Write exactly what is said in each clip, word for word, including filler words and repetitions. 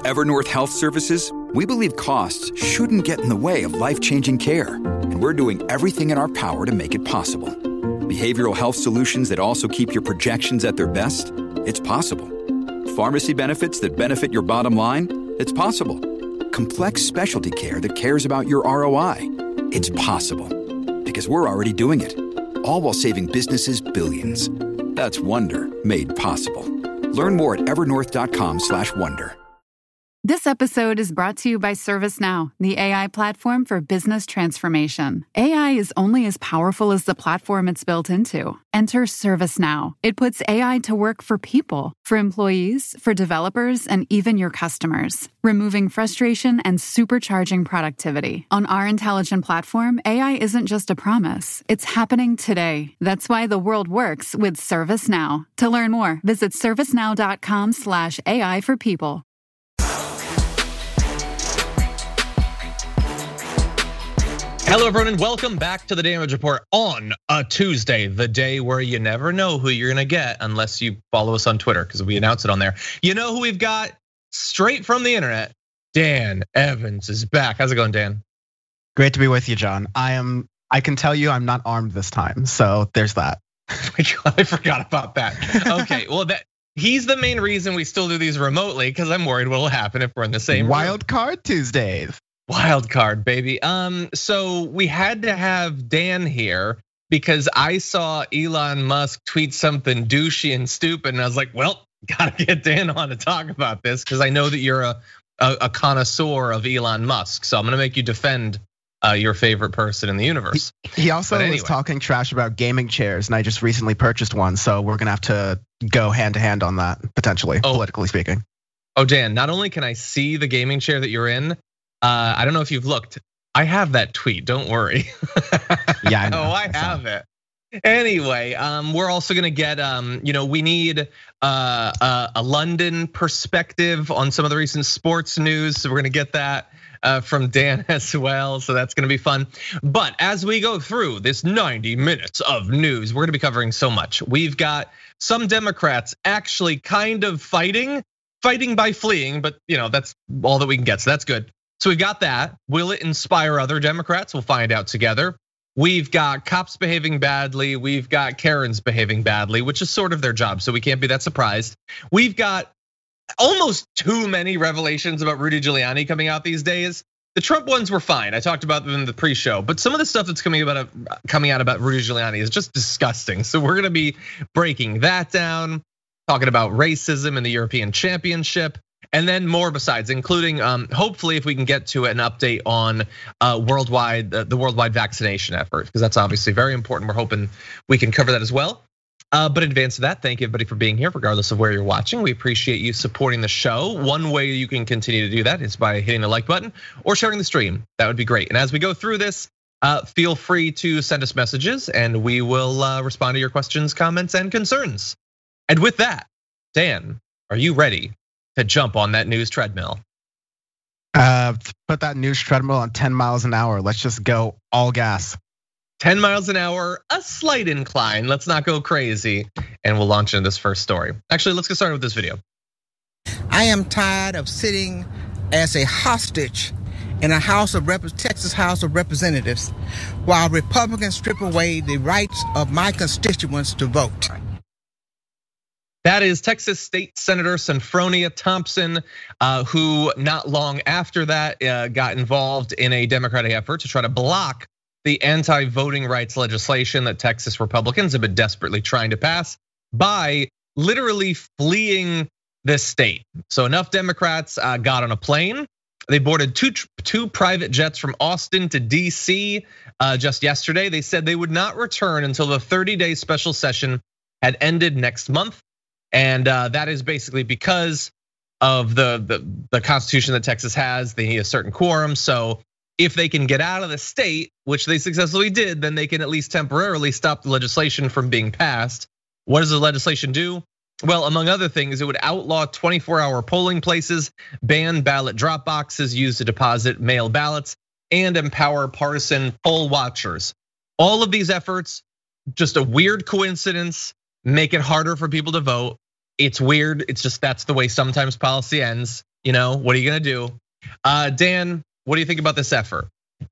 At Evernorth Health Services, we believe costs shouldn't get in the way of life-changing care, and we're doing everything in our power to make it possible. Behavioral health solutions that also keep your projections at their best? It's possible. Pharmacy benefits that benefit your bottom line? It's possible. Complex specialty care that cares about your R O I? It's possible. Because we're already doing it. All while saving businesses billions. That's Wonder made possible. Learn more at evernorth.com slash wonder. This episode is brought to you by ServiceNow, the A I platform for business transformation. A I is only as powerful as the platform it's built into. Enter ServiceNow. It puts A I to work for people, for employees, for developers, and even your customers, removing frustration and supercharging productivity. On our intelligent platform, A I isn't just a promise. It's happening today. That's why the world works with ServiceNow. To learn more, visit servicenow.com slash AI for people. Hello, everyone, and welcome back to the Damage Report on a Tuesday, the day where you never know who you're gonna get unless you follow us on Twitter, because we announce it on there. You know who we've got straight from the internet? Dan Evans is back. How's it going, Dan? Great to be with you, John. I am. I can tell you, I'm not armed this time, so there's that. Oh my God, I forgot about that. Okay, well, that he's the main reason we still do these remotely, because I'm worried what'll happen if we're in the same Wild room. Card Tuesdays. Wild card, baby. Um, so we had to have Dan here because I saw Elon Musk tweet something douchey and stupid, and I was like, well, gotta get Dan on to talk about this because I know that you're a, a a connoisseur of Elon Musk. So I'm gonna make you defend uh, your favorite person in the universe. He, he also anyway. was talking trash about gaming chairs, and I just recently purchased one, so we're gonna have to go hand to hand on that potentially, oh. politically speaking. Oh, Dan, not only can I see the gaming chair that you're in. Uh, I don't know if you've looked. I have that tweet. Don't worry. Yeah, I know. Oh, I have it. Anyway, um, we're also gonna get. Um, you know, we need uh, a, a London perspective on some of the recent sports news. So we're gonna get that uh, from Dan as well. So that's gonna be fun. But as we go through this ninety minutes of news, we're gonna be covering so much. We've got some Democrats actually kind of fighting, fighting by fleeing, but you know that's all that we can get. So that's good. So we've got that. Will it inspire other Democrats? We'll find out together. We've got cops behaving badly. We've got Karens behaving badly, which is sort of their job, so we can't be that surprised. We've got almost too many revelations about Rudy Giuliani coming out these days. The Trump ones were fine. I talked about them in the pre-show, but some of the stuff that's coming about coming out about Rudy Giuliani is just disgusting. So we're gonna be breaking that down, talking about racism in the European Championship. And then more besides, including hopefully if we can get to an update on worldwide the worldwide vaccination effort, because that's obviously very important. We're hoping we can cover that as well. But in advance of that, thank you everybody for being here, regardless of where you're watching. We appreciate you supporting the show. One way you can continue to do that is by hitting the like button or sharing the stream. That would be great. And as we go through this, feel free to send us messages, and we will respond to your questions, comments, and concerns. And with that, Dan, are you ready to jump on that news treadmill? Uh, put that news treadmill on ten miles an hour. Let's just go all gas. ten miles an hour, a slight incline. Let's not go crazy. And we'll launch into this first story. Actually, let's get started with this video. I am tired of sitting as a hostage in a House of Rep- Texas House of Representatives while Republicans strip away the rights of my constituents to vote. That is Texas State Senator Senfronia Thompson, who not long after that got involved in a Democratic effort to try to block the anti-voting rights legislation that Texas Republicans have been desperately trying to pass by literally fleeing this state. So enough Democrats got on a plane. They boarded two, two private jets from Austin to D C just yesterday. They said they would not return until the thirty-day special session had ended next month. And that is basically because of the, the, the constitution that Texas has. They need a certain quorum. So if they can get out of the state, which they successfully did, then they can at least temporarily stop the legislation from being passed. What does the legislation do? Well, among other things, it would outlaw twenty-four hour polling places, ban ballot drop boxes used to deposit mail ballots, and empower partisan poll watchers. All of these efforts, just a weird coincidence, make it harder for people to vote. It's weird, it's just that's the way sometimes policy ends. You know, what are you gonna do? Uh, Dan, what do you think about this effort?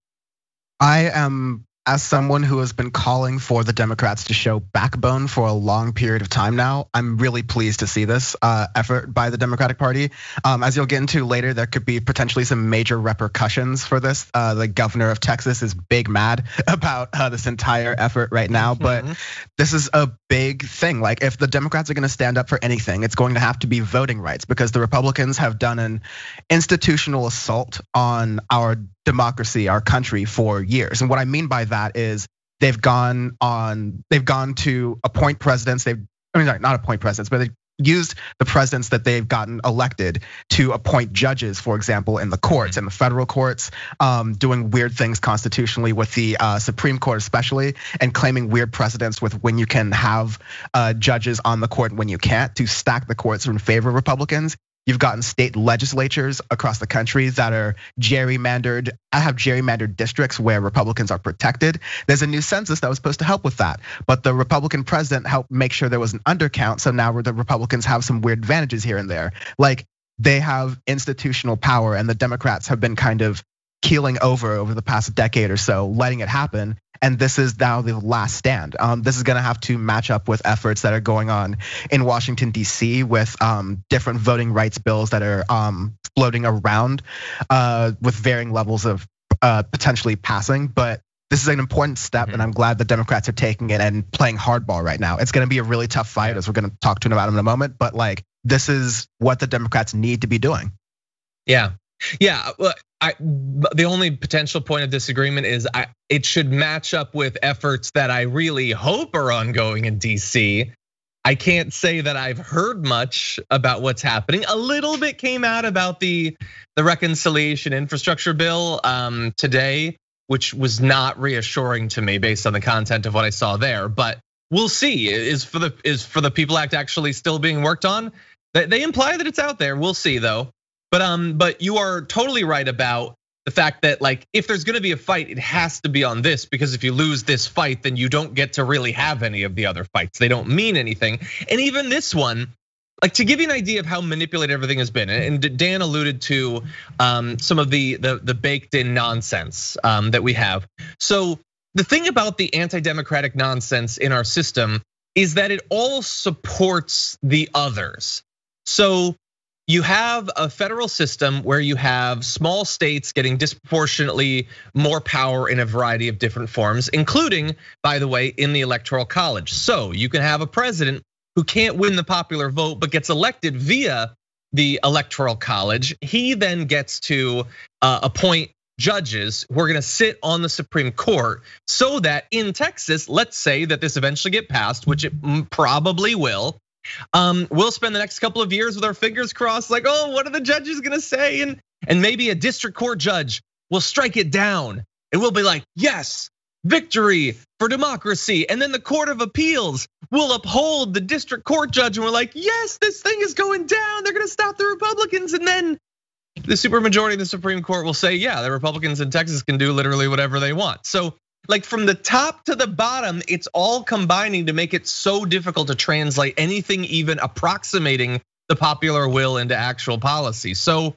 I am, as someone who has been calling for the Democrats to show backbone for a long period of time now, I'm really pleased to see this uh, effort by the Democratic Party. Um, as you'll get into later, there could be potentially some major repercussions for this. Uh, the governor of Texas is big mad about uh, this entire effort right now, but mm-hmm. this is a big thing. Like, if the Democrats are gonna stand up for anything, it's going to have to be voting rights, because the Republicans have done an institutional assault on our democracy, our country, for years. And what I mean by that is they've gone on, they've gone to appoint presidents. They've, I mean, sorry, not appoint presidents, but they used the presidents that they've gotten elected to appoint judges, for example, in the courts, in the federal courts, um, doing weird things constitutionally with the Supreme Court especially, and claiming weird precedents with when you can have judges on the court and when you can't, to stack the courts in favor of Republicans. You've gotten state legislatures across the country that are gerrymandered. I have gerrymandered districts where Republicans are protected. There's a new census that was supposed to help with that, but the Republican president helped make sure there was an undercount. So now the Republicans have some weird advantages here and there. Like, they have institutional power, and the Democrats have been kind of keeling over over the past decade or so, letting it happen. And this is now the last stand. Um, this is gonna have to match up with efforts that are going on in Washington, D C with um, different voting rights bills that are um, floating around uh, with varying levels of uh, potentially passing. But this is an important step, mm-hmm. and I'm glad the Democrats are taking it and playing hardball right now. It's gonna be a really tough fight, as we're gonna talk to them about in a moment, but like, this is what the Democrats need to be doing. Yeah, yeah, well, I, the only potential point of disagreement is I, it should match up with efforts that I really hope are ongoing in D C. I can't say that I've heard much about what's happening. A little bit came out about the the reconciliation infrastructure bill um, today, which was not reassuring to me based on the content of what I saw there. But we'll see. Is for the is for the People Act actually still being worked on? They imply that it's out there. We'll see though. But um, but you are totally right about the fact that, like, if there's gonna be a fight, it has to be on this, because if you lose this fight, then you don't get to really have any of the other fights. They don't mean anything. And even this one, like, to give you an idea of how manipulated everything has been, and Dan alluded to um, some of the the, the baked in nonsense um, that we have. So the thing about the anti-democratic nonsense in our system is that it all supports the others. So you have a federal system where you have small states getting disproportionately more power in a variety of different forms, including, by the way, in the Electoral College. So you can have a president who can't win the popular vote but gets elected via the Electoral College. He then gets to appoint judges who are gonna sit on the Supreme Court, so that in Texas, let's say that this eventually get passed, which it probably will. Um, we'll spend the next couple of years with our fingers crossed, like, oh, what are the judges gonna say? And and maybe a district court judge will strike it down, and we'll be like, yes, victory for democracy. And then the Court of Appeals will uphold the district court judge, and we're like, yes, this thing is going down. They're gonna stop the Republicans, and then the supermajority of the Supreme Court will say, yeah, the Republicans in Texas can do literally whatever they want. So, like, from the top to the bottom, it's all combining to make it so difficult to translate anything even approximating the popular will into actual policy. So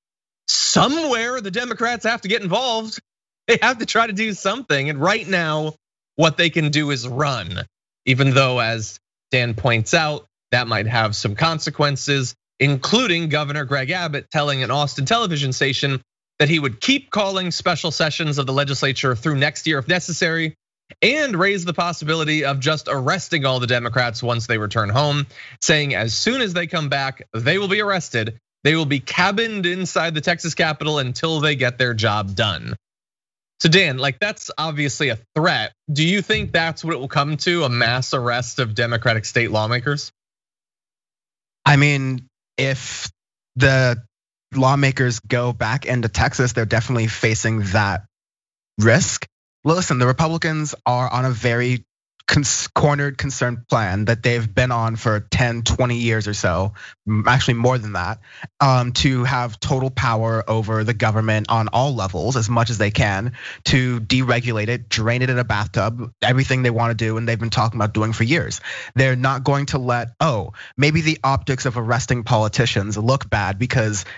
somewhere the Democrats have to get involved. They have to try to do something. And right now, what they can do is run, even though, as Dan points out, that might have some consequences, including Governor Greg Abbott telling an Austin television station that he would keep calling special sessions of the legislature through next year if necessary, and raise the possibility of just arresting all the Democrats once they return home, saying as soon as they come back, they will be arrested. They will be cabined inside the Texas Capitol until they get their job done. So Dan, like, that's obviously a threat. Do you think that's what it will come to, a mass arrest of Democratic state lawmakers? I mean, if the lawmakers go back into Texas, they're definitely facing that risk. Listen, the Republicans are on a very cornered, concerned plan that they've been on for ten, twenty years or so, actually more than that, um, to have total power over the government on all levels as much as they can, to deregulate it, drain it in a bathtub, everything they want to do, and they've been talking about doing for years. They're not going to let, oh, maybe the optics of arresting politicians look bad because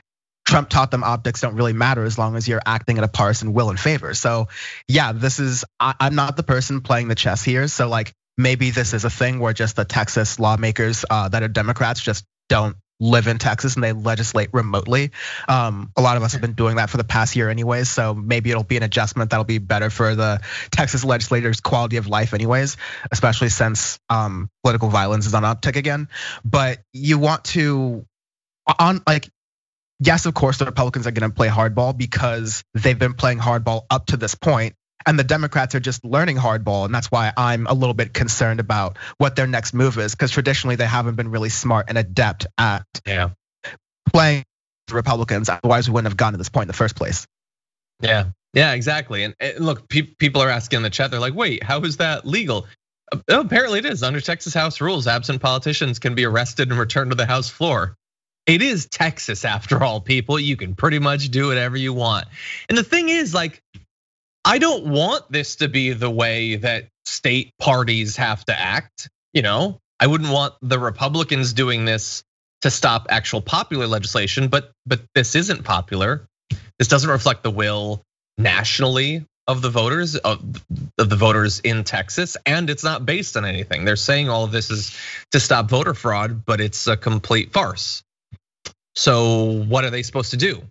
Trump taught them optics don't really matter as long as you're acting in a partisan will and favor. So yeah, this is, I, I'm not the person playing the chess here. So like maybe this is a thing where just the Texas lawmakers uh, that are Democrats just don't live in Texas and they legislate remotely. Um, a lot of us have been doing that for the past year anyways. So maybe it'll be an adjustment that'll be better for the Texas legislators' quality of life anyways, especially since um, political violence is on uptick again. But you want to, on like, yes, of course, the Republicans are going to play hardball because they've been playing hardball up to this point, and the Democrats are just learning hardball, and that's why I'm a little bit concerned about what their next move is, because traditionally they haven't been really smart and adept at yeah. playing the Republicans. Otherwise, we wouldn't have gotten to this point in the first place. Yeah, yeah, exactly. And look, people are asking in the chat, they're like, wait, how is that legal? Apparently it is. Under Texas House rules, absent politicians can be arrested and returned to the House floor. It is Texas after all, people. You can pretty much do whatever you want. And the thing is, like, I don't want this to be the way that state parties have to act. You know, I wouldn't want the Republicans doing this to stop actual popular legislation, but but this isn't popular. This doesn't reflect the will nationally of the voters, of the voters in Texas, and it's not based on anything. They're saying all of this is to stop voter fraud, but it's a complete farce. So what are they supposed to do?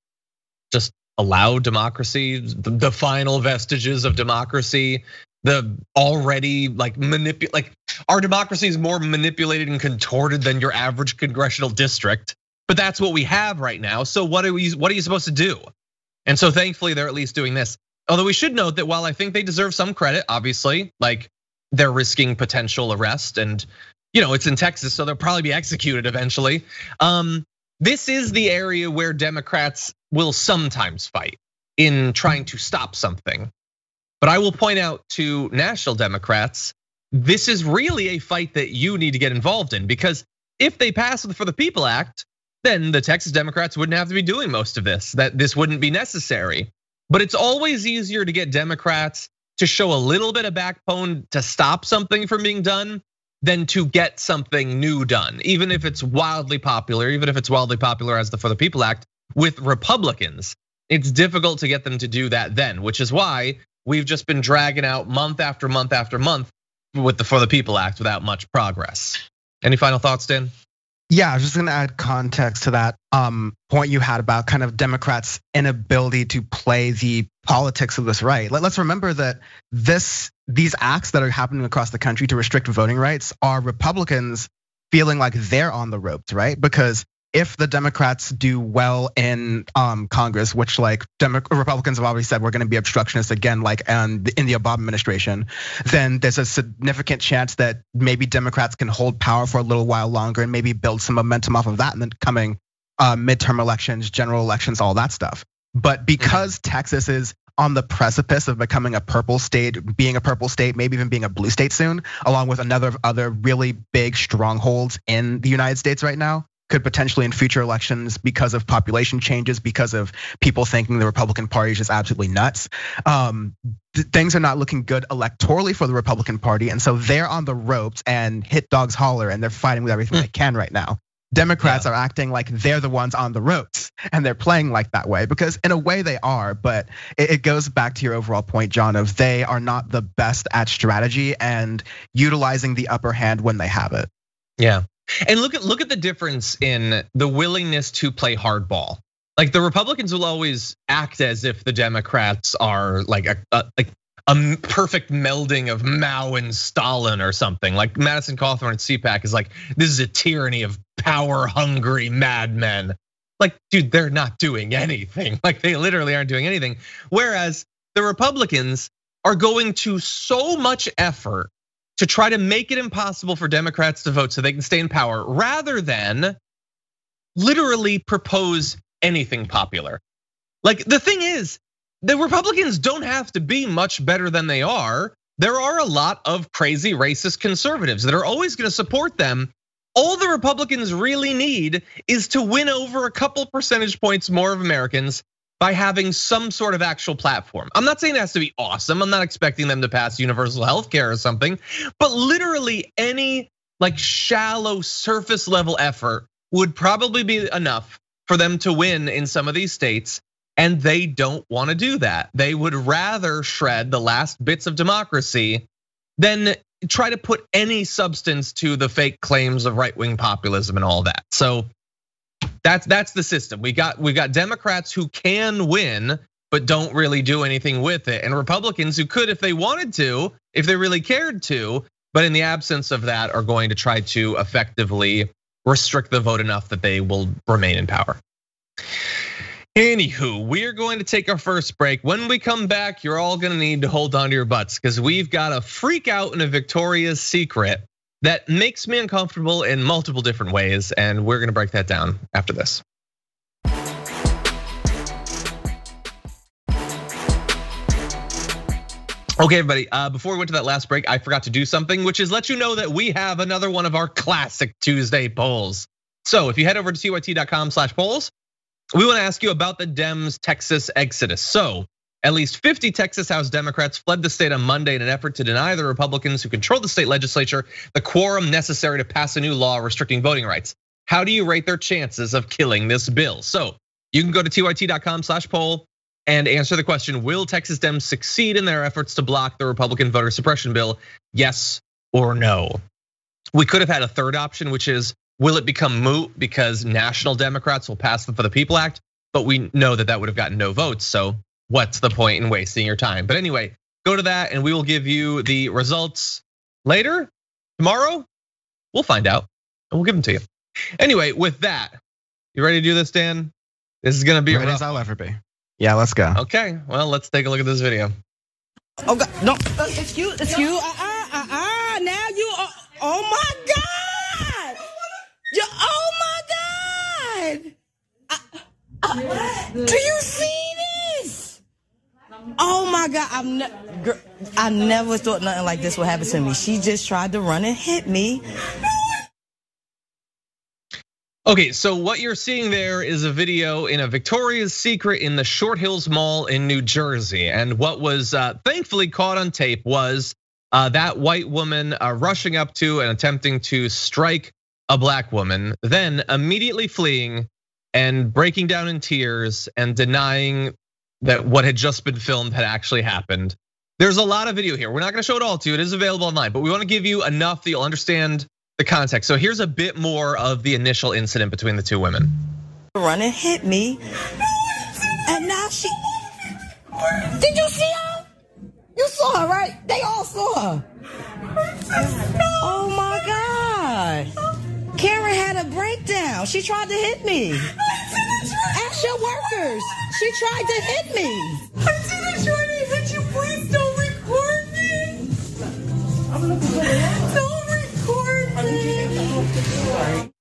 Just allow democracy, the final vestiges of democracy, the already like manipulate, like our democracy is more manipulated and contorted than your average congressional district, but that's what we have right now. So what are we, what are you supposed to do? And so thankfully they're at least doing this. Although we should note that while I think they deserve some credit, obviously, like they're risking potential arrest and you know, it's in Texas, so they'll probably be executed eventually. Um, This is the area where Democrats will sometimes fight in trying to stop something. But I will point out to national Democrats, this is really a fight that you need to get involved in, because if they pass the For the People Act, then the Texas Democrats wouldn't have to be doing most of this, that this wouldn't be necessary. But it's always easier to get Democrats to show a little bit of backbone to stop something from being done than to get something new done, even if it's wildly popular, even if it's wildly popular as the For the People Act with Republicans. It's difficult to get them to do that then, which is why we've just been dragging out month after month after month with the For the People Act without much progress. Any final thoughts, Dan? Yeah, I was just gonna add context to that point you had about kind of Democrats' inability to play the politics of this right. Let's remember that this these acts that are happening across the country to restrict voting rights are Republicans feeling like they're on the ropes, right? Because if the Democrats do well in Congress, which like Republicans have already said we're going to be obstructionists again, like in the Obama administration, then there's a significant chance that maybe Democrats can hold power for a little while longer and maybe build some momentum off of that in the coming midterm elections, general elections, all that stuff. But because Texas is on the precipice of becoming a purple state, being a purple state, maybe even being a blue state soon, along with another other really big strongholds in the United States right now, could potentially in future elections, because of population changes, because of people thinking the Republican Party is just absolutely nuts. Um, things are not looking good electorally for the Republican Party, and so they're on the ropes and hit dogs holler, and they're fighting with everything they can right now. Democrats yeah. are acting like they're the ones on the ropes, and they're playing like that way, because in a way they are, but it goes back to your overall point, John, of they are not the best at strategy and utilizing the upper hand when they have it. Yeah. And look at look at the difference in the willingness to play hardball. Like the Republicans will always act as if the Democrats are like a, a like a perfect melding of Mao and Stalin or something. Like Madison Cawthorn at C PAC is like, this is a tyranny of power-hungry madmen. Like, dude, they're not doing anything. Like they literally aren't doing anything. Whereas the Republicans are going to so much effort to try to make it impossible for Democrats to vote so they can stay in power, rather than literally propose anything popular. Like the thing is, the Republicans don't have to be much better than they are. There are a lot of crazy racist conservatives that are always gonna support them. All the Republicans really need is to win over a couple percentage points more of Americans by having some sort of actual platform. I'm not saying it has to be awesome. I'm not expecting them to pass universal health care or something, but literally any like shallow surface level effort would probably be enough for them to win in some of these states, and they don't want to do that. They would rather shred the last bits of democracy than try to put any substance to the fake claims of right-wing populism and all that. So that's that's the system. We got we got Democrats who can win but don't really do anything with it, and Republicans who could if they wanted to, if they really cared to, but in the absence of that are going to try to effectively restrict the vote enough that they will remain in power. Anywho, we're going to take our first break. When we come back, you're all gonna need to hold on to your butts because we've got a freak out in a Victoria's Secret that makes me uncomfortable in multiple different ways, and we're gonna break that down after this. Okay, everybody, before we went to that last break, I forgot to do something, which is let you know that we have another one of our classic Tuesday polls. So if you head over to T Y T dot com slash polls, we wanna ask you about the Dems Texas exodus. So at least fifty Texas House Democrats fled the state on Monday in an effort to deny the Republicans who control the state legislature the quorum necessary to pass a new law restricting voting rights. How do you rate their chances of killing this bill? So you can go to T Y T dot com slash poll and answer the question, will Texas Dems succeed in their efforts to block the Republican voter suppression bill? Yes or no? We could have had a third option, which is, will it become moot because national Democrats will pass the For the People Act? But we know that that would have gotten no votes, so what's the point in wasting your time? But anyway, go to that and we will give you the results later, tomorrow. We'll find out and we'll give them to you. Anyway, with that, you ready to do this, Dan? This is gonna be ready as I'll ever be. Yeah, let's go. Okay, well, let's take a look at this video. Oh God, no, excuse, excuse, uh, uh, uh, uh, now you, uh, oh my God, you, oh my God, I, I, do you see this? Oh my God, I've never, I never thought nothing like this would happen to me. She just tried to run and hit me. Okay, so what you're seeing there is a video in a Victoria's Secret in the Short Hills Mall in New Jersey. And what was thankfully caught on tape was that white woman rushing up to and attempting to strike a black woman, then immediately fleeing and breaking down in tears and denying that what had just been filmed had actually happened. There's a lot of video here. We're not gonna show it all to you, it is available online, but we wanna give you enough that you'll understand the context. So here's a bit more of the initial incident between the two women. Run and hit me, and now she, did you see her? You saw her, right? They all saw her. Oh my God. Karen had a breakdown. She tried to hit me. Ask your workers. She tried to hit me. I didn't try to hit you. Please don't record me. I'm gonna put it out. Don't record me.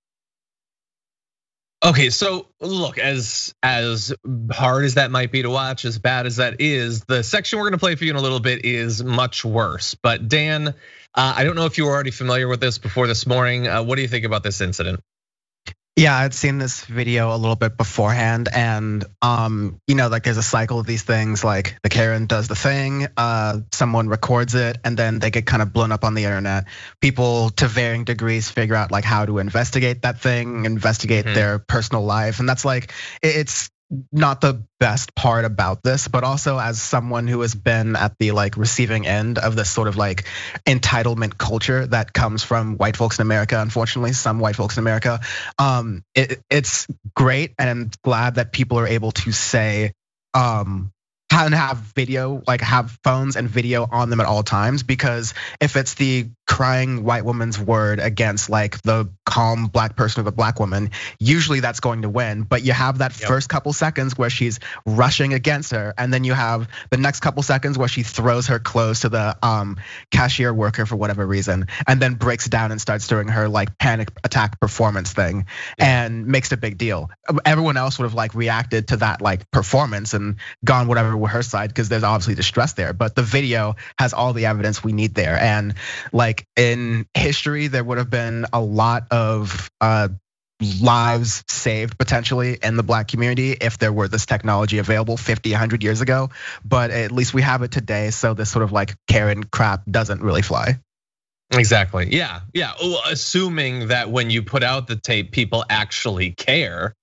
Okay, so look, as as hard as that might be to watch, as bad as that is, the section we're gonna play for you in a little bit is much worse. But Dan, I don't know if you were already familiar with this before this morning. What do you think about this incident? Yeah, I'd seen this video a little bit beforehand, and um, you know, like there's a cycle of these things. Like the Karen does the thing, uh, someone records it, and then they get kind of blown up on the internet. People, to varying degrees, figure out like how to investigate that thing, investigate mm-hmm. their personal life, and that's like it's not the best part about this, but also as someone who has been at the like receiving end of this sort of like entitlement culture that comes from white folks in America, unfortunately, some white folks in America, um, it, it's great, and I'm glad that people are able to say, um, and have video, like have phones and video on them at all times, because if it's the crying white woman's word against like the calm black person or the black woman, usually that's going to win. But you have that yep. first couple seconds where she's rushing against her, and then you have the next couple seconds where she throws her clothes to the um, cashier worker for whatever reason, and then breaks down and starts doing her like panic attack performance thing, yeah. and makes a big deal. Everyone else would have like reacted to that like performance and gone whatever with her side, because there's obviously distress there. But the video has all the evidence we need there, and like in history, there would have been a lot of uh, lives saved potentially in the black community if there were this technology available fifty, one hundred years ago. But at least we have it today, so this sort of like Karen crap doesn't really fly. Exactly. Yeah, yeah. Assuming that when you put out the tape, people actually care.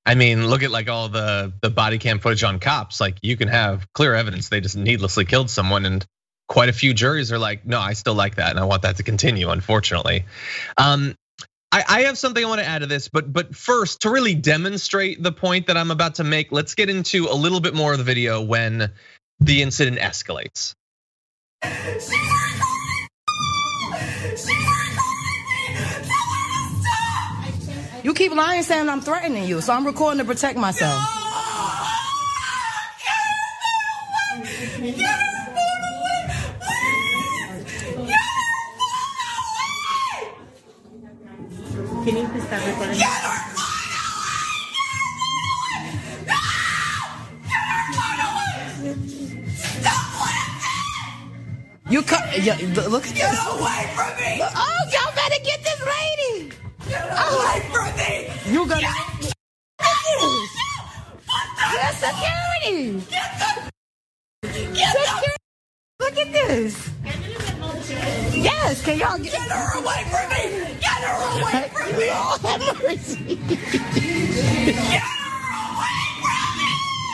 I mean, look at like all the the body cam footage on cops. Like you can have clear evidence they just needlessly killed someone, and quite a few juries are like, no, I still like that, and I want that to continue. Unfortunately, um, I, I have something I want to add to this, but but first, to really demonstrate the point that I'm about to make, let's get into a little bit more of the video when the incident escalates. You keep lying saying I'm threatening you, so I'm recording to protect myself. Can you please stop recording? You cut. Yeah, look at Get this. away from me! Oh, y'all better get this lady. Get away from me! You gonna Get get security. Get Security. Look at this. Yes, can y'all get, Get her away from me! Get her away from me! Lord have mercy. Get her away from me!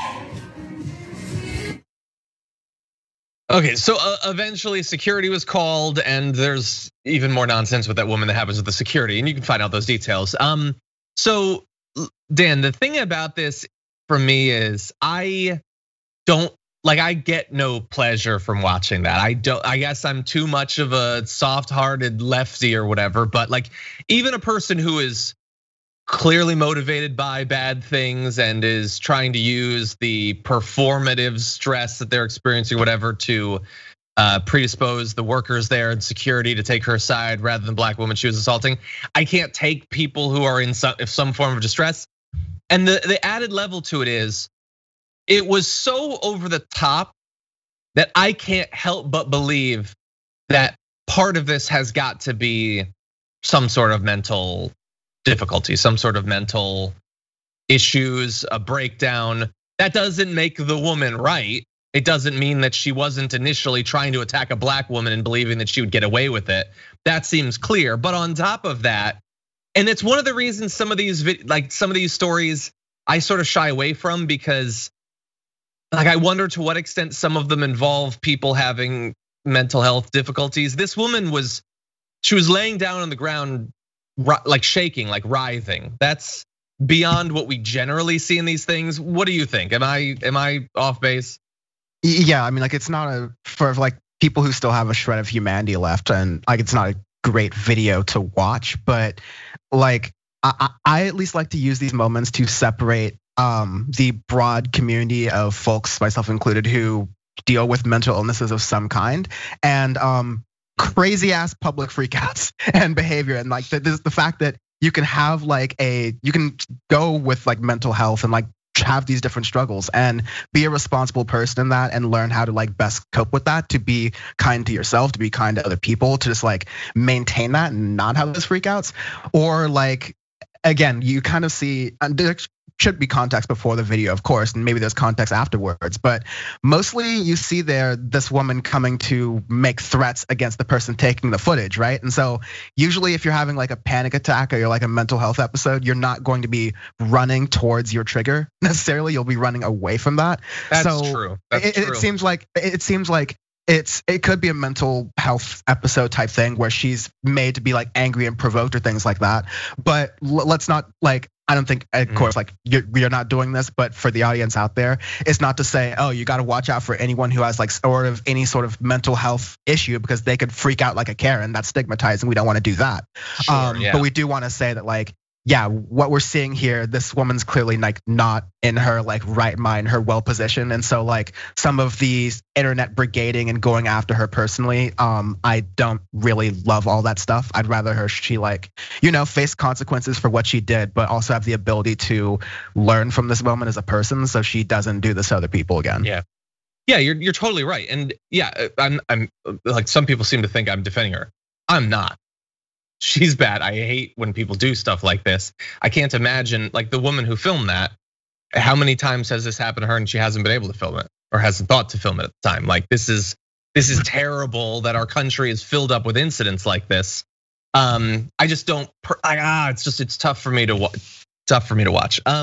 Okay, so uh, eventually security was called, and there's even more nonsense with that woman that happens with the security, and you can find out those details. Um, so Dan, the thing about this for me is I don't like I get no pleasure from watching that. I don't. I guess I'm too much of a soft-hearted lefty or whatever. But like, even a person who is clearly motivated by bad things and is trying to use the performative stress that they're experiencing, whatever, to predispose the workers there and security to take her side rather than black woman she was assaulting. I can't take people who are in some, some form of distress. And the, the added level to it is, it was so over the top that I can't help but believe that part of this has got to be some sort of mental difficulty, some sort of mental issues, a breakdown. That doesn't make the woman right. It doesn't mean that she wasn't initially trying to attack a black woman and believing that she would get away with it. That seems clear. But on top of that, and it's one of the reasons some of these like some of these stories I sort of shy away from, because like I wonder to what extent some of them involve people having mental health difficulties. This woman was, she was laying down on the ground, like shaking, like writhing. That's beyond what we generally see in these things. What do you think? Am I am I off base? Yeah, I mean, like it's not a for like people who still have a shred of humanity left, and like it's not a great video to watch, but like I, I at least like to use these moments to separate um, the broad community of folks, myself included, who deal with mental illnesses of some kind, and um, crazy ass public freakouts and behavior, and like the, the fact that you can have like a you can go with like mental health and like have these different struggles and be a responsible person in that and learn how to like best cope with that, to be kind to yourself, to be kind to other people, to just like maintain that and not have those freakouts. Or like, again, you kind of see, and there should be context before the video, of course, and maybe there's context afterwards, but mostly you see there this woman coming to make threats against the person taking the footage, right? And so usually if you're having like a panic attack or you're like a mental health episode, you're not going to be running towards your trigger necessarily, you'll be running away from that. That's so true. That's it, true. It seems like it seems like it's it could be a mental health episode type thing where she's made to be like angry and provoked or things like that. But let's not like, I don't think, of course, like you're, you're not doing this, but for the audience out there, it's not to say, oh, you got to watch out for anyone who has like sort of any sort of mental health issue because they could freak out like a Karen. That's stigmatizing. We don't want to do that. Sure, um, yeah. But we do want to say that like, yeah, what we're seeing here, this woman's clearly like not in her like right mind, her well position, and so like some of these internet brigading and going after her personally, um, I don't really love all that stuff. I'd rather her she like, you know, face consequences for what she did, but also have the ability to learn from this moment as a person, so she doesn't do this to other people again. Yeah, yeah, you're you're totally right, and yeah, I'm I'm like some people seem to think I'm defending her. I'm not. She's bad. I hate when people do stuff like this. I can't imagine like the woman who filmed that. How many times has this happened to her and she hasn't been able to film it or hasn't thought to film it at the time? Like this is this is terrible that our country is filled up with incidents like this. Um, I just don't. I, ah, it's just it's tough for me to watch. Tough for me to watch. Um,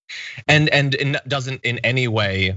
and and it doesn't in any way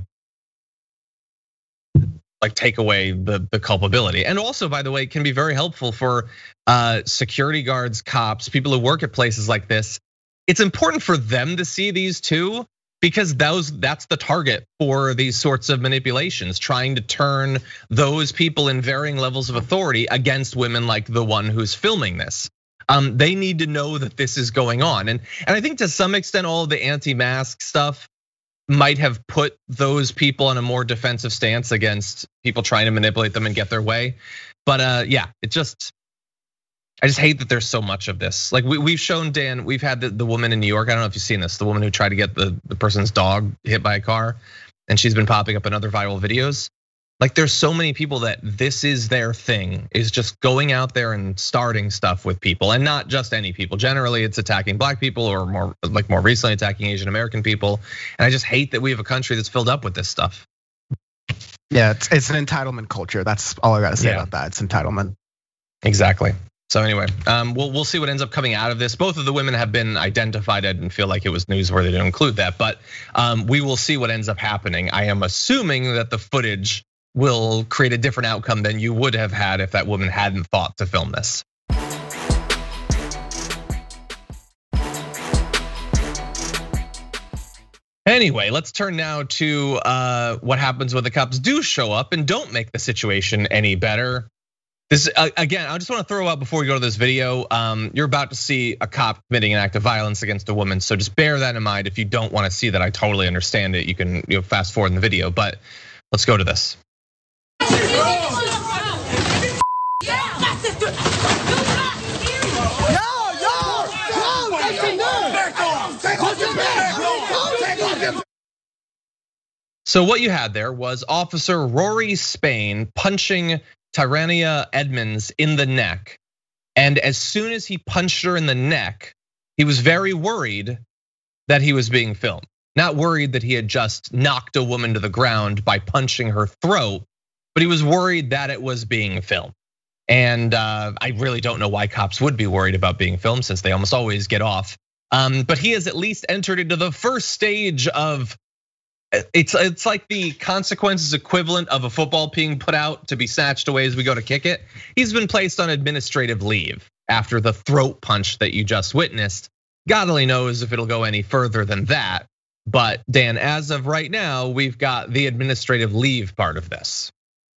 like take away the the culpability. And also, by the way, can be very helpful for uh, security guards, cops, people who work at places like this. It's important for them to see these too, because those that's the target for these sorts of manipulations, trying to turn those people in varying levels of authority against women like the one who's filming this. Um, they need to know that this is going on. And, and I think to some extent, all of the anti-mask stuff might have put those people in a more defensive stance against people trying to manipulate them and get their way. But uh, yeah, it just, I just hate that there's so much of this. Like we, we've shown, Dan, we've had the, the woman in New York, I don't know if you've seen this, the woman who tried to get the, the person's dog hit by a car, and she's been popping up in other viral videos. Like there's so many people that this is their thing, is just going out there and starting stuff with people, and not just any people. Generally, it's attacking black people, or more like more recently attacking Asian American people. And I just hate that we have a country that's filled up with this stuff. Yeah, it's, it's an entitlement culture. That's all I gotta say Yeah. about that. It's entitlement. Exactly. So anyway, um, we'll we'll see what ends up coming out of this. Both of the women have been identified. I didn't feel like it was newsworthy to include that, but um, we will see what ends up happening. I am assuming that the footage will create a different outcome than you would have had if that woman hadn't thought to film this. Anyway, let's turn now to what happens when the cops do show up and don't make the situation any better. This again, I just want to throw out before we go to this video. Um, you're about to see a cop committing an act of violence against a woman, so just bear that in mind. If you don't want to see that, I totally understand it. You can you know, fast forward in the video, but let's go to this. So what you had there was Officer Rory Spain punching Tyrania Edmonds in the neck. And as soon as he punched her in the neck, he was very worried that he was being filmed. Not worried that he had just knocked a woman to the ground by punching her throat, but he was worried that it was being filmed. And I really don't know why cops would be worried about being filmed, since they almost always get off. But he has at least entered into the first stage of, it's it's like the consequences equivalent of a football being put out to be snatched away as we go to kick it. He's been placed on administrative leave after the throat punch that you just witnessed. God only knows if it'll go any further than that. But Dan, as of right now, we've got the administrative leave part of this.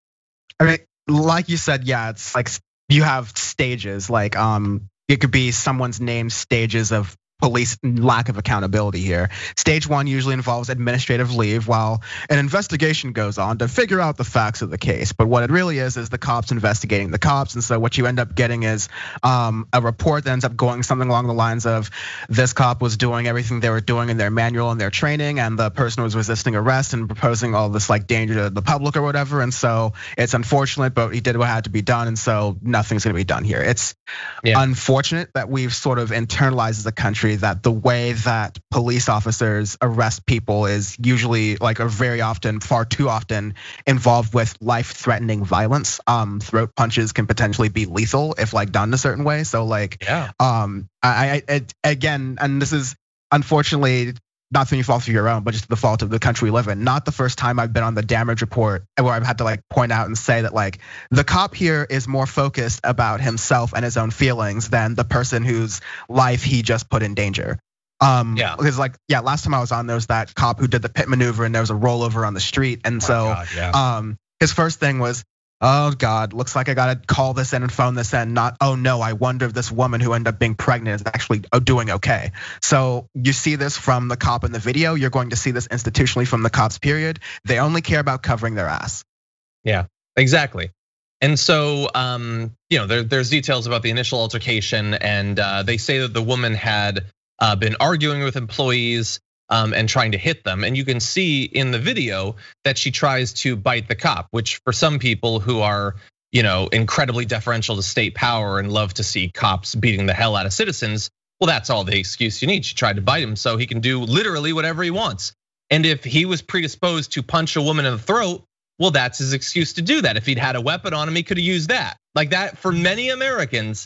I mean, like you said, yeah, it's like you have stages. Like, um, it could be someone's named stages of police lack of accountability here. Stage one usually involves administrative leave while an investigation goes on to figure out the facts of the case. But what it really is is the cops investigating the cops. And so what you end up getting is a report that ends up going something along the lines of, this cop was doing everything they were doing in their manual and their training, and the person was resisting arrest and proposing all this like danger to the public or whatever. And so it's unfortunate, but he did what had to be done, and so nothing's gonna be done here. It's yeah. unfortunate that we've sort of internalized as a country that the way that police officers arrest people is usually, like, or very often, far too often, involved with life-threatening violence. Um, throat punches can potentially be lethal if like done a certain way. So like, yeah. um, I, I again, and this is unfortunately not through any fault of your own, but just the fault of the country we live in. Not the first time I've been on the damage report where I've had to like point out and say that like the cop here is more focused about himself and his own feelings than the person whose life he just put in danger. Um, yeah, because like, yeah, last time I was on, there was that cop who did the pit maneuver and there was a rollover on the street. And oh so God, yeah. um, his first thing was, oh God, looks like I gotta call this in and phone this in. Not, oh no, I wonder if this woman who ended up being pregnant is actually doing okay. So you see this from the cop in the video. You're going to see this institutionally from the cops, period. They only care about covering their ass. Yeah, exactly. And so, um, you know, there, there's details about the initial altercation, and they say that the woman had been arguing with employees and trying to hit them. And you can see in the video that she tries to bite the cop, which for some people who are, you know, incredibly deferential to state power and love to see cops beating the hell out of citizens, well, that's all the excuse you need. She tried to bite him so he can do literally whatever he wants. And if he was predisposed to punch a woman in the throat, well, that's his excuse to do that. If he'd had a weapon on him, he could have used that. Like that, for many Americans,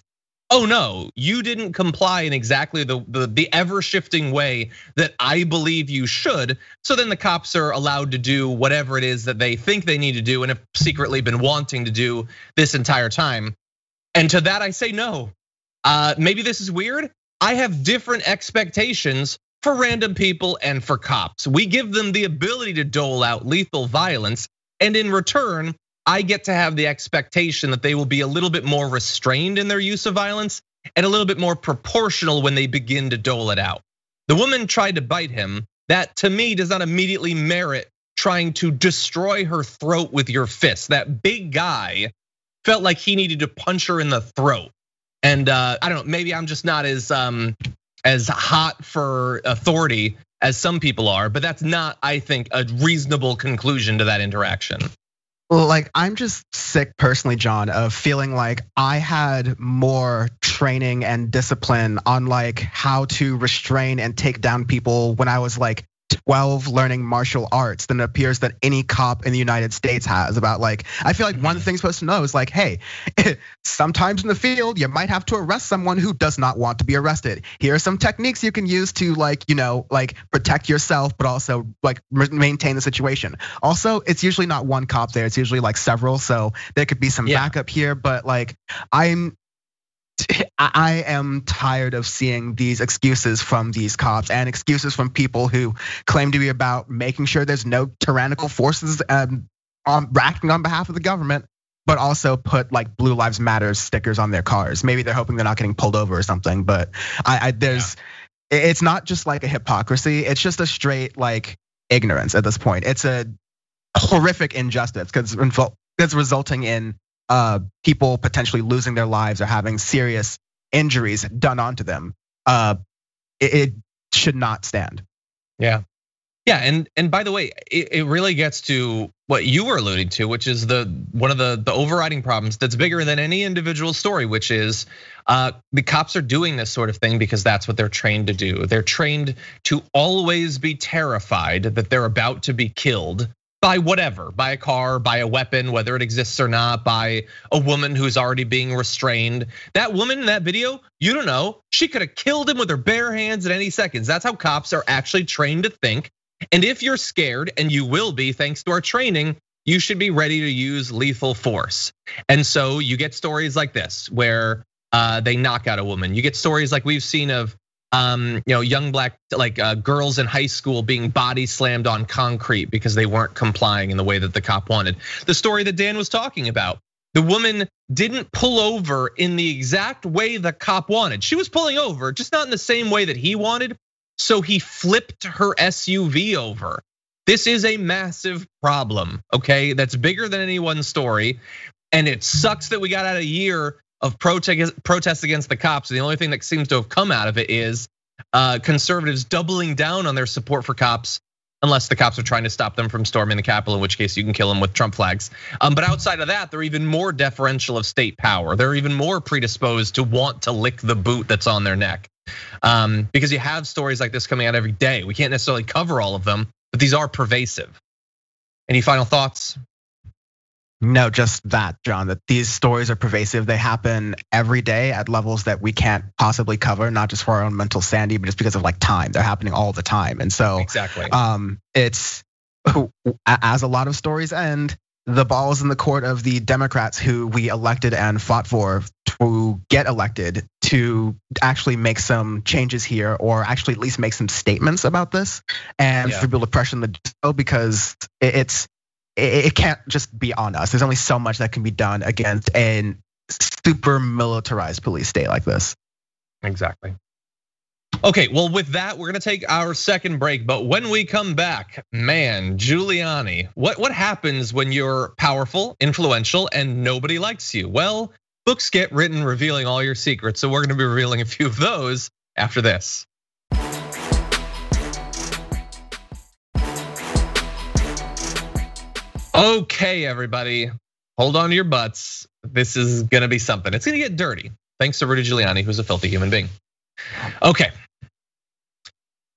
oh no, you didn't comply in exactly the, the, the ever-shifting way that I believe you should. So then the cops are allowed to do whatever it is that they think they need to do and have secretly been wanting to do this entire time. And to that I say no. Uh, maybe this is weird. I have different expectations for random people and for cops. We give them the ability to dole out lethal violence, and in return, I get to have the expectation that they will be a little bit more restrained in their use of violence and a little bit more proportional when they begin to dole it out. The woman tried to bite him. That to me does not immediately merit trying to destroy her throat with your fist. That big guy felt like he needed to punch her in the throat. And I don't know, maybe I'm just not as as hot for authority as some people are, but that's not, I think, a reasonable conclusion to that interaction. Like, I'm just sick personally, John, of feeling like I had more training and discipline on like how to restrain and take down people when I was like twelve learning martial arts than it appears that any cop in the United States has. About like, I feel like one of the things you're supposed to know is like, hey, sometimes in the field, you might have to arrest someone who does not want to be arrested. Here are some techniques you can use to like, you know, like protect yourself, but also like maintain the situation. Also, it's usually not one cop there, it's usually like several. So there could be some yeah. backup here, but like I'm, I am tired of seeing these excuses from these cops and excuses from people who claim to be about making sure there's no tyrannical forces um, on, acting on behalf of the government, but also put like Blue Lives Matter stickers on their cars. Maybe they're hoping they're not getting pulled over or something, but I, I there's, yeah. it's not just like a hypocrisy. It's just a straight like ignorance at this point. It's a horrific injustice because it's resulting in Uh, people potentially losing their lives or having serious injuries done onto them. Uh, it, it should not stand. Yeah, yeah, and and by the way, it, it really gets to what you were alluding to, which is the one of the the overriding problems that's bigger than any individual story, which is uh, the cops are doing this sort of thing because that's what they're trained to do. They're trained to always be terrified that they're about to be killed by whatever, by a car, by a weapon, whether it exists or not, by a woman who's already being restrained. That woman in that video, you don't know, she could have killed him with her bare hands at any seconds. That's how cops are actually trained to think. And if you're scared, and you will be thanks to our training, you should be ready to use lethal force. And so you get stories like this where they knock out a woman. You get stories like we've seen of Um, you know, young black like uh, girls in high school being body slammed on concrete because they weren't complying in the way that the cop wanted. The story that Dan was talking about, the woman didn't pull over in the exact way the cop wanted. She was pulling over, just not in the same way that he wanted. So he flipped her S U V over. This is a massive problem, okay? That's bigger than any one story. And it sucks that we got out a year of protests against the cops. The only thing that seems to have come out of it is conservatives doubling down on their support for cops, unless the cops are trying to stop them from storming the Capitol, in which case you can kill them with Trump flags. But outside of that, they're even more deferential of state power. They're even more predisposed to want to lick the boot that's on their neck. Because you have stories like this coming out every day. We can't necessarily cover all of them, but these are pervasive. Any final thoughts? No, just that, John, that these stories are pervasive. They happen every day at levels that we can't possibly cover, not just for our own mental sanity, but just because of like time. They're happening all the time. And so exactly. um, it's, as a lot of stories end, the ball is in the court of the Democrats who we elected and fought for to get elected to actually make some changes here, or actually at least make some statements about this, and yeah. for people to pressure them to do so, because it's, it can't just be on us. There's only so much that can be done against a super militarized police state like this. Exactly. Okay, well with that, we're gonna take our second break, but when we come back, man, Giuliani, what, what happens when you're powerful, influential, and nobody likes you? Well, books get written revealing all your secrets, so we're gonna be revealing a few of those after this. Okay, everybody, hold on to your butts. This is gonna be something. It's gonna get dirty, thanks to Rudy Giuliani, who's a filthy human being. Okay,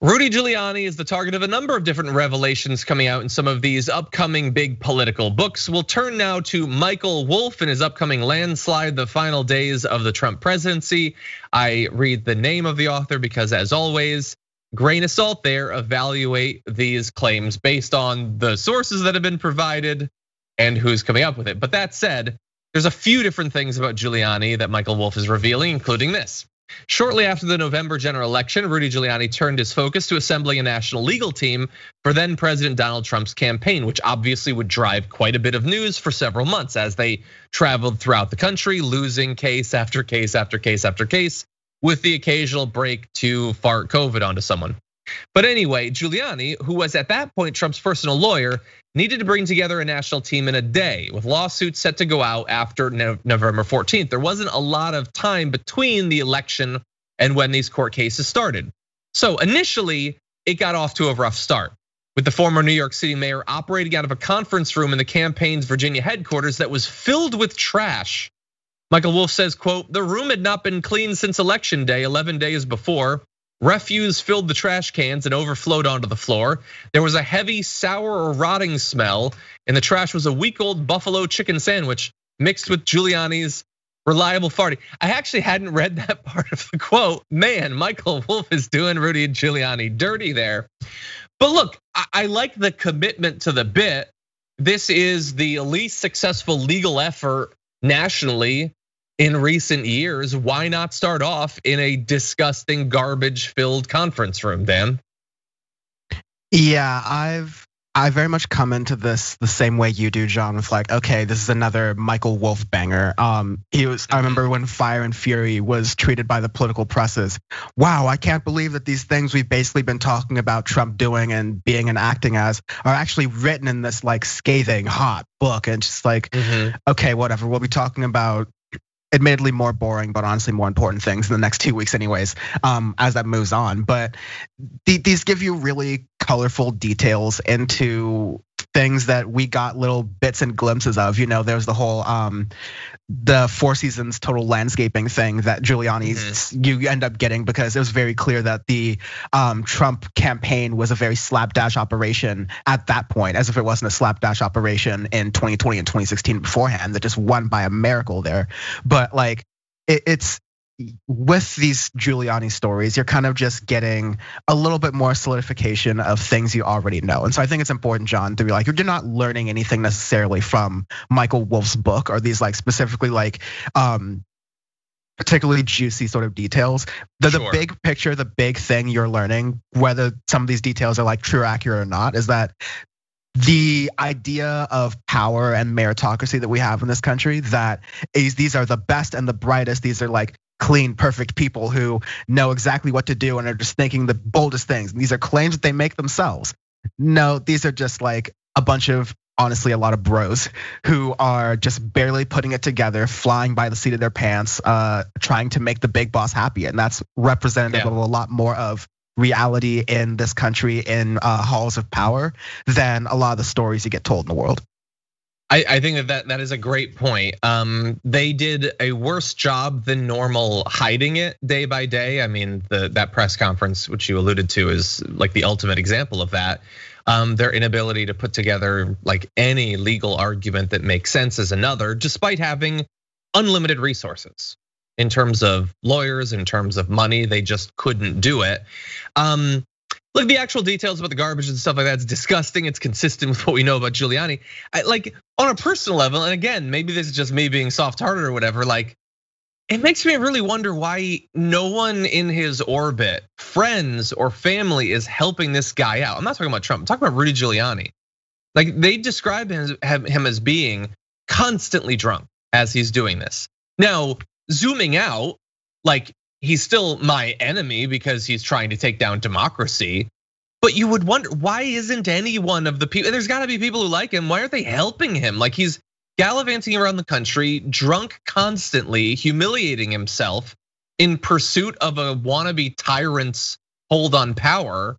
Rudy Giuliani is the target of a number of different revelations coming out in some of these upcoming big political books. We'll turn now to Michael Wolff and his upcoming Landslide, The Final Days of the Trump Presidency. I read the name of the author because, as always, grain of salt there, evaluate these claims based on the sources that have been provided and who's coming up with it. But that said, there's a few different things about Giuliani that Michael Wolff is revealing, including this. Shortly after the November general election, Rudy Giuliani turned his focus to assembling a national legal team for then President Donald Trump's campaign, which obviously would drive quite a bit of news for several months as they traveled throughout the country, losing case after case after case after case, with the occasional break to fart COVID onto someone. But anyway, Giuliani, who was at that point Trump's personal lawyer, needed to bring together a national team in a day, with lawsuits set to go out after November fourteenth. There wasn't a lot of time between the election and when these court cases started. So initially, it got off to a rough start, with the former New York City mayor operating out of a conference room in the campaign's Virginia headquarters that was filled with trash. Michael Wolff says, quote, "The room had not been cleaned since election day, eleven days before. Refuse filled the trash cans and overflowed onto the floor. There was a heavy, sour or rotting smell, and the trash was a week-old buffalo chicken sandwich mixed with Giuliani's reliable farting." I actually hadn't read that part of the quote. Man, Michael Wolff is doing Rudy Giuliani dirty there. But look, I like the commitment to the bit. This is the least successful legal effort nationally in recent years. Why not start off in a disgusting, garbage-filled conference room, Dan? Yeah, I've I very much come into this the same way you do, John, with like, okay, this is another Michael Wolff banger. Um, he was. I remember when Fire and Fury was treated by the political presses. Wow, I can't believe that these things we've basically been talking about Trump doing and being and acting as are actually written in this like scathing, hot book. And just like, mm-hmm. okay, whatever. We'll be talking about admittedly more boring, but honestly more important things in the next two weeks anyways, um, as that moves on. But these give you really colorful details into things that we got little bits and glimpses of. You know, there's the whole um, the Four Seasons total landscaping thing that Giuliani's mm-hmm. you end up getting, because it was very clear that the um, Trump campaign was a very slapdash operation at that point, as if it wasn't a slapdash operation in twenty twenty and twenty sixteen beforehand that just won by a miracle there. But like it, it's with these Giuliani stories, you're kind of just getting a little bit more solidification of things you already know. And so I think it's important, John, to be like, you're not learning anything necessarily from Michael Wolff's book or these like specifically like um particularly juicy sort of details. The, sure. the big picture, the big thing you're learning, whether some of these details are like true or accurate or not, is that the idea of power and meritocracy that we have in this country, that is these are the best and the brightest, these are like clean, perfect people who know exactly what to do and are just thinking the boldest things. And these are claims that they make themselves. No, these are just like a bunch of, honestly, a lot of bros who are just barely putting it together, flying by the seat of their pants, uh, trying to make the big boss happy. And that's representative yeah. of a lot more of reality in this country in halls of power than a lot of the stories you get told in the world. I think that, that that is a great point. Um, they did a worse job than normal hiding it day by day. I mean, the that press conference, which you alluded to, is like the ultimate example of that. Um, their inability to put together like any legal argument that makes sense is another, despite having unlimited resources in terms of lawyers, in terms of money. They just couldn't do it. Um, Look, the actual details about the garbage and stuff like that is disgusting. It's consistent with what we know about Giuliani. I, like on a personal level, and again, maybe this is just me being soft-hearted or whatever. Like, it makes me really wonder why no one in his orbit, friends or family, is helping this guy out. I'm not talking about Trump. I'm talking about Rudy Giuliani. Like, they describe him as being constantly drunk as he's doing this. Now, zooming out, like, he's still my enemy because he's trying to take down democracy. But you would wonder, why isn't any one of the people, there's gotta be people who like him, why aren't they helping him? Like, he's gallivanting around the country, drunk constantly, humiliating himself in pursuit of a wannabe tyrant's hold on power.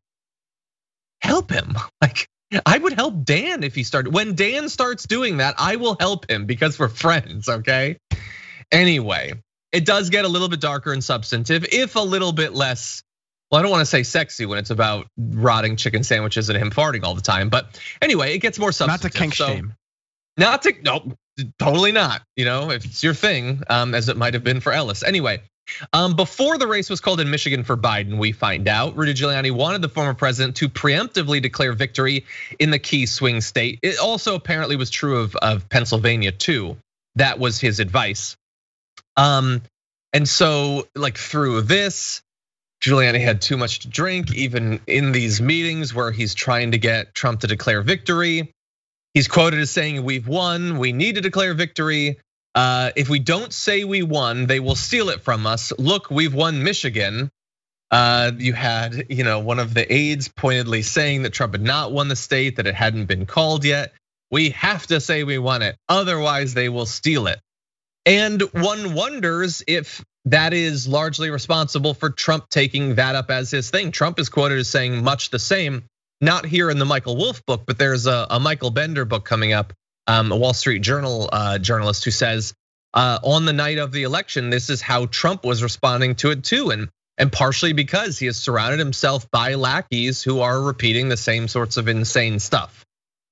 Help him. Like, I would help Dan if he started. When Dan starts doing that, I will help him because we're friends, okay? Anyway, it does get a little bit darker and substantive, if a little bit less Well, I don't want to say sexy when it's about rotting chicken sandwiches and him farting all the time. But anyway, it gets more substantive. Not to kink so, shame. Not to, no, totally not. You know, if it's your thing, um, as it might have been for Ellis. Anyway, um, before the race was called in Michigan for Biden, we find out Rudy Giuliani wanted the former president to preemptively declare victory in the key swing state. It also apparently was true of, of Pennsylvania too. That was his advice. Um, and so like through this, Giuliani had too much to drink, even in these meetings where he's trying to get Trump to declare victory. He's quoted as saying, "We've won, we need to declare victory. Uh, if we don't say we won, they will steal it from us. Look, we've won Michigan." Uh, you had, you know, one of the aides pointedly saying that Trump had not won the state, that it hadn't been called yet. We have to say we won it, otherwise they will steal it. And one wonders if that is largely responsible for Trump taking that up as his thing. Trump is quoted as saying much the same, not here in the Michael Wolff book, but there's a, a Michael Bender book coming up, um, a Wall Street Journal journalist who says uh, on the night of the election, this is how Trump was responding to it too. And, and partially because he has surrounded himself by lackeys who are repeating the same sorts of insane stuff.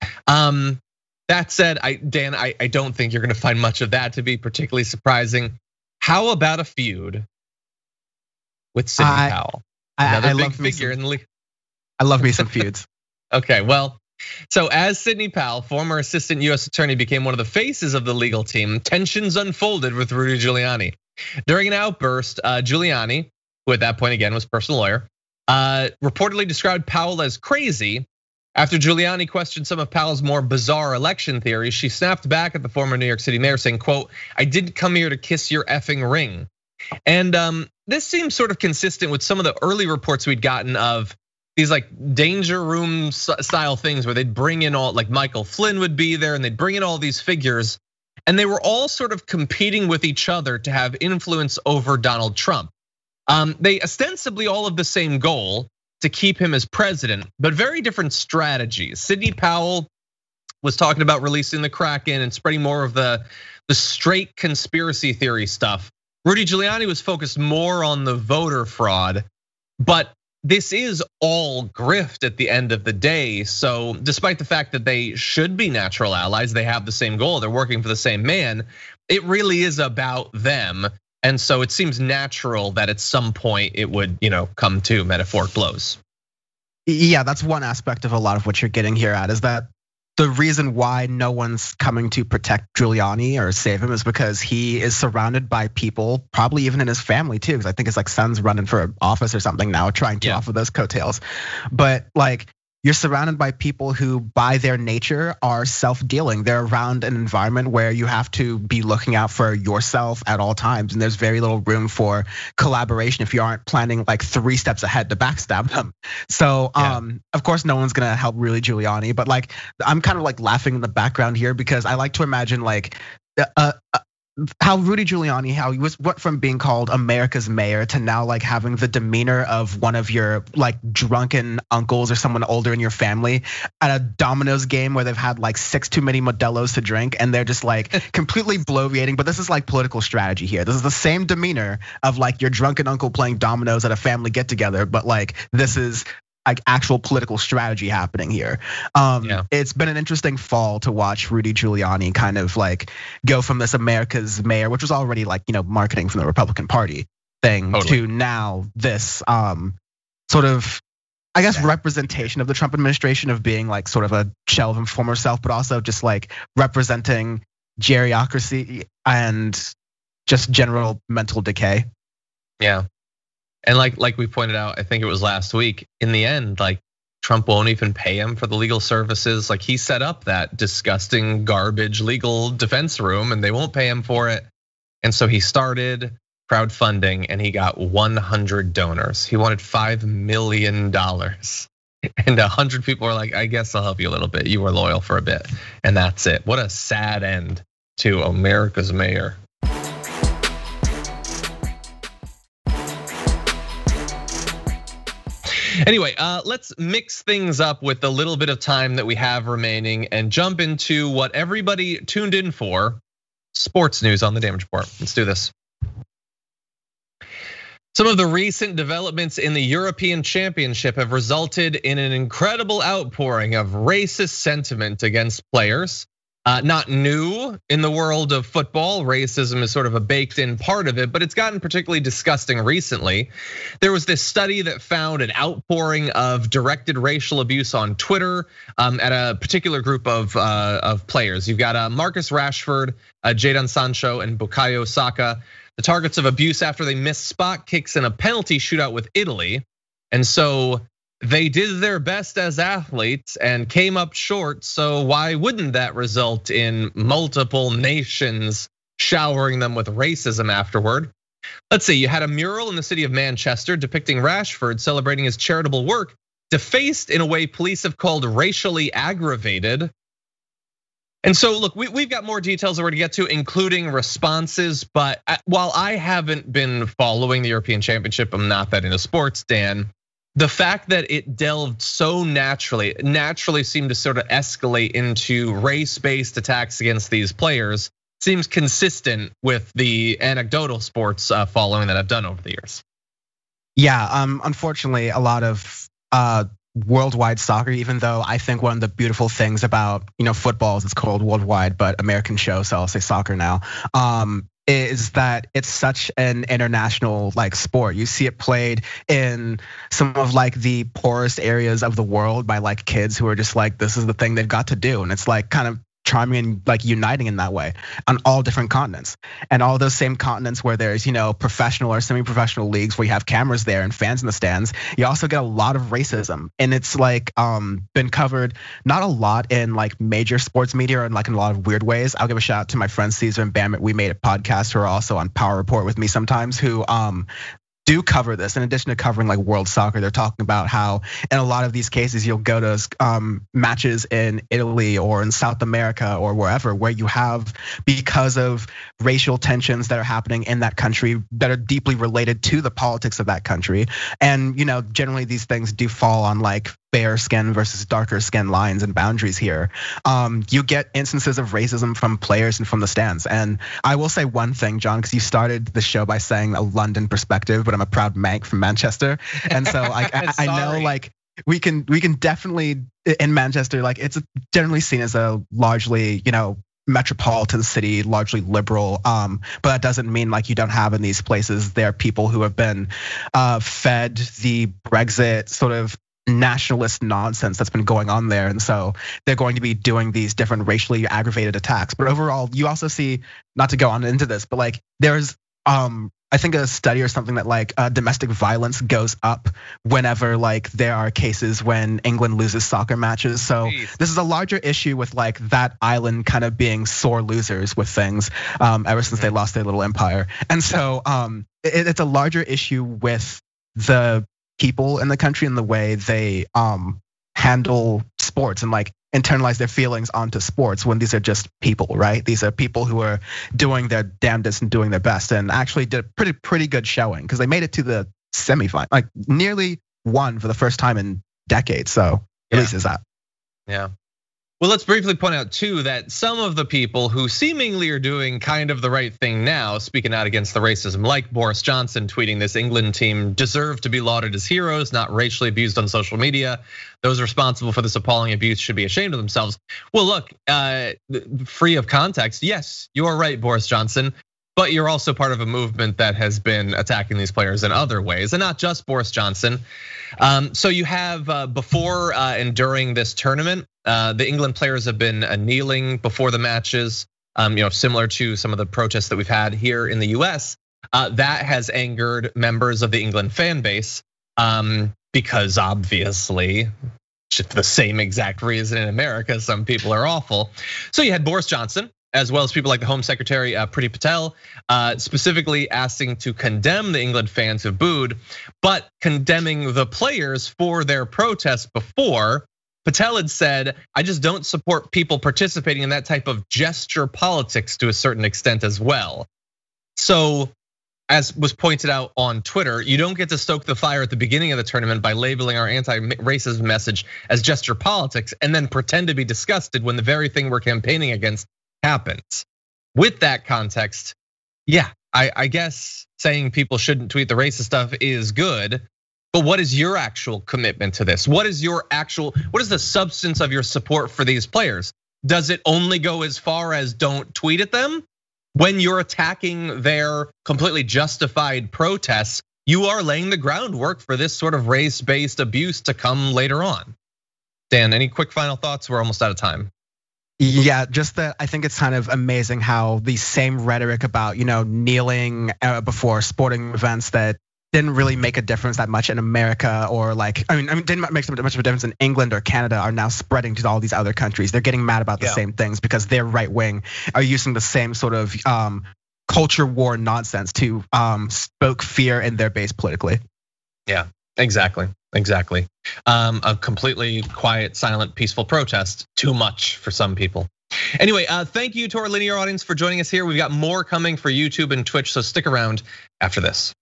Um, that said, I, Dan, I, I don't think you're gonna find much of that to be particularly surprising. How about a feud with Sidney I, Powell? Another I, I big figure some, in the league. I love me some feuds. Okay, well, so as Sidney Powell, former assistant U S attorney, became one of the faces of the legal team, tensions unfolded with Rudy Giuliani. During an outburst, Giuliani, who at that point again was personal lawyer, reportedly described Powell as crazy. After Giuliani questioned some of Powell's more bizarre election theories, she snapped back at the former New York City mayor saying, quote, "I didn't come here to kiss your effing ring." And this seems sort of consistent with some of the early reports we'd gotten of these like danger room style things where they'd bring in all, like Michael Flynn would be there and they'd bring in all these figures and they were all sort of competing with each other to have influence over Donald Trump. They ostensibly all have the same goal, to keep him as president, but very different strategies. Sidney Powell was talking about releasing the Kraken and spreading more of the, the straight conspiracy theory stuff. Rudy Giuliani was focused more on the voter fraud, but this is all grift at the end of the day. So despite the fact that they should be natural allies, they have the same goal, they're working for the same man, it really is about them. And so it seems natural that at some point it would, you know, come to metaphoric blows. Yeah, that's one aspect of a lot of what you're getting here at, is that the reason why no one's coming to protect Giuliani or save him is because he is surrounded by people, probably even in his family too, because I think his like son's running for office or something now, trying to yeah. offer those coattails. But like, you're surrounded by people who by their nature are self-dealing. They're around an environment where you have to be looking out for yourself at all times. And there's very little room for collaboration if you aren't planning like three steps ahead to backstab them. So yeah. um, of course, no one's gonna help Rudy Giuliani, but like, I'm kind of like laughing in the background here because I like to imagine like, uh, how Rudy Giuliani, how he was went from being called America's mayor to now like having the demeanor of one of your like drunken uncles or someone older in your family at a Domino's game where they've had like six too many Modelo's to drink and they're just like completely bloviating. But this is like political strategy here. This is the same demeanor of like your drunken uncle playing dominoes at a family get together, but like this is like actual political strategy happening here. Um, yeah. It's been an interesting fall to watch Rudy Giuliani kind of like go from this America's mayor, which was already like, you know, marketing from the Republican Party thing, totally. to now this um, sort of, I guess, representation of the Trump administration of being like sort of a shell of his former self, but also just like representing geriocracy and just general mental decay. Yeah. And like like we pointed out, I think it was last week, in the end, like Trump won't even pay him for the legal services. Like he set up that disgusting garbage legal defense room and they won't pay him for it. And so he started crowdfunding and he got one hundred donors. He wanted five million dollars. And a hundred people were like, I guess I'll help you a little bit. You were loyal for a bit. And that's it. What a sad end to America's mayor. Anyway, let's mix things up with the little bit of time that we have remaining and jump into what everybody tuned in for, sports news on the Damage Report. Let's do this. Some of the recent developments in the European Championship have resulted in an incredible outpouring of racist sentiment against players. Uh, not new in the world of football. Racism is sort of a baked in part of it, but it's gotten particularly disgusting recently. There was this study that found an outpouring of directed racial abuse on Twitter at a particular group of, of players. You've got Marcus Rashford, Jadon Sancho, and Bukayo Saka, the targets of abuse after they missed spot kicks in a penalty shootout with Italy. And so they did their best as athletes and came up short, so why wouldn't that result in multiple nations showering them with racism afterward? Let's see, you had a mural in the city of Manchester depicting Rashford celebrating his charitable work, defaced in a way police have called racially aggravated. And so look, we've got more details that we're gonna get to, including responses, but while I haven't been following the European Championship, I'm not that into sports, Dan, the fact that it delved so naturally, naturally seemed to sort of escalate into race-based attacks against these players seems consistent with the anecdotal sports following that I've done over the years. Yeah, um, unfortunately, a lot of worldwide soccer, even though I think one of the beautiful things about, you know, football is it's called worldwide, but American show, so I'll say soccer now. Um, is that it's such an international like sport. You see it played in some of like the poorest areas of the world by like kids who are just like, this is the thing they've got to do. And it's like kind of charming and like uniting in that way on all different continents. And all those same continents where there's, you know, professional or semi-professional leagues where you have cameras there and fans in the stands, you also get a lot of racism. And it's like um been covered not a lot in like major sports media and like in a lot of weird ways. I'll give a shout out to my friends Caesar and Bam at We Made It podcast, who are also on Power Report with me sometimes, who um do cover this. In addition to covering like world soccer, they're talking about how in a lot of these cases you'll go to um, matches in Italy or in South America or wherever where you have, because of racial tensions that are happening in that country that are deeply related to the politics of that country. And you know, generally these things do fall on like fair skin versus darker skin lines and boundaries here. Um, you get instances of racism from players and from the stands. And I will say one thing, John, because you started the show by saying a London perspective, but I'm a proud Manc from Manchester. And so like, I, I know like we can we can definitely in Manchester, like it's generally seen as a largely, you know, metropolitan city, largely liberal, um, but that doesn't mean like you don't have in these places, there are people who have been uh, fed the Brexit sort of nationalist nonsense that's been going on there. And so they're going to be doing these different racially aggravated attacks. But overall, you also see, not to go on into this, but like there's um I think a study or something that like uh, domestic violence goes up whenever like there are cases when England loses soccer matches. So Jeez. This is a larger issue with like that island kind of being sore losers with things um, ever since they lost their little empire. And so um, it, it's a larger issue with the people in the country and the way they um, handle sports and like internalize their feelings onto sports when these are just people, right? These are people who are doing their damnedest and doing their best, and actually did a pretty pretty good showing because they made it to the semifinal, like nearly won for the first time in decades. So at yeah. least is that. Yeah. Well, let's briefly point out too that some of the people who seemingly are doing kind of the right thing now, speaking out against the racism, like Boris Johnson tweeting this England team deserve to be lauded as heroes, not racially abused on social media. Those responsible for this appalling abuse should be ashamed of themselves. Well, look, uh, free of context, yes, you are right, Boris Johnson. But you're also part of a movement that has been attacking these players in other ways, and not just Boris Johnson. Um, so you have before and during this tournament, the England players have been kneeling before the matches, you know, similar to some of the protests that we've had here in the U S. That has angered members of the England fan base because obviously, for the same exact reason in America, some people are awful. So you had Boris Johnson, as well as people like the Home Secretary Priti Patel, specifically asking to condemn the England fans who booed, but condemning the players for their protests before. Patel had said, I just don't support people participating in that type of gesture politics to a certain extent as well. So, as was pointed out on Twitter, you don't get to stoke the fire at the beginning of the tournament by labeling our anti-racism message as gesture politics and then pretend to be disgusted when the very thing we're campaigning against happens. With that context, yeah, I, I guess saying people shouldn't tweet the racist stuff is good, but what is your actual commitment to this? What is your actual, what is the substance of your support for these players? Does it only go as far as don't tweet at them? When you're attacking their completely justified protests, you are laying the groundwork for this sort of race-based abuse to come later on. Dan, any quick final thoughts? We're almost out of time. Yeah, just that I think it's kind of amazing how the same rhetoric about, you know, kneeling before sporting events that didn't really make a difference that much in America, or like, I mean, I mean, didn't make so much of a difference in England or Canada, are now spreading to all these other countries. They're getting mad about the yeah. same things because their right wing are using the same sort of um, culture war nonsense to um, stoke fear in their base politically. Yeah, exactly, exactly. Um, a completely quiet, silent, peaceful protest, too much for some people. Anyway, thank you to our linear audience for joining us here. We've got more coming for YouTube and Twitch, so stick around after this.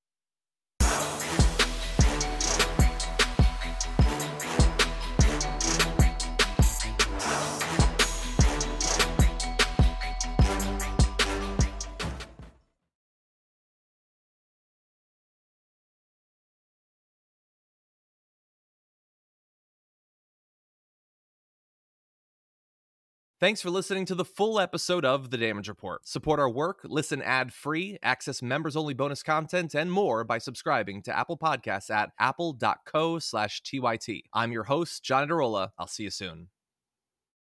Thanks for listening to the full episode of The Damage Report. Support our work, listen ad-free, access members-only bonus content, and more by subscribing to Apple Podcasts at apple dot co slash T Y T. I'm your host, John Adarola. I'll see you soon.